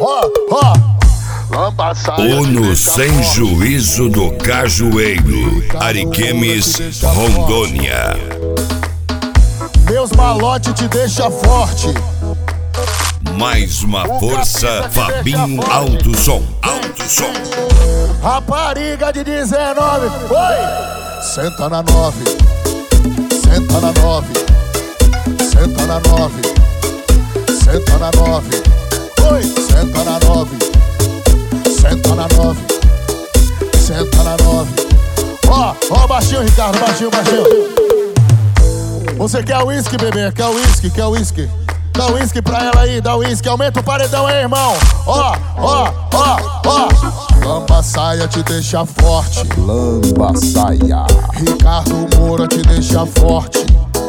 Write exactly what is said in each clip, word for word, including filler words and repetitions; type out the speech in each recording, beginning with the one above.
ó, ó. Uno sem juízo do Cajueiro, Ariquemes, Rondônia. Meus malote te deixa forte. Mais uma força, Fabinho Alto Som, Alto Som. Rapariga de dezenove, oi! Senta na nove, senta na nove, senta na nove, senta na nove, oi! Senta na nove, senta na nove, senta na nove. Ó, ó, baixinho, Ricardo, baixinho, baixinho. Você quer uísque, bebê? Quer uísque, quer uísque? Dá uísque pra ela aí, dá uísque. Aumenta o paredão aí, irmão. Ó, ó, ó, ó. Lamba saia te deixa forte. Lamba saia. Ricardo Moura te deixa forte.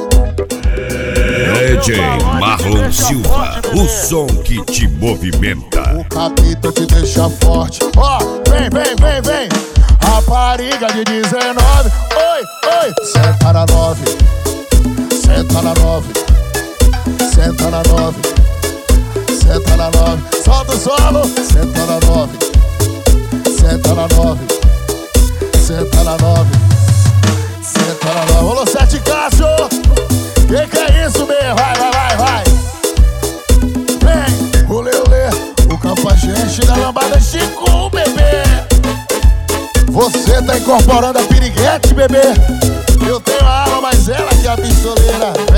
D J Marlon Silva, o som que te movimenta. O capita te deixa forte. Ó, vem, vem, vem, vem. Rapariga de dezenove. Oi, oi. Senta na nove. Senta na nove. Senta na nove, senta na nove, solta o solo, senta na nove, senta na nove, senta na nove, senta na nove. Rolou sete Cássio, que que é isso, bê? Vai, vai, vai, vai. Vem, olê, olê, o Campagente da lambada Chico, bebê. Você tá incorporando a piriguete, bebê. Eu tenho a arma, mas ela que é a pistoleira.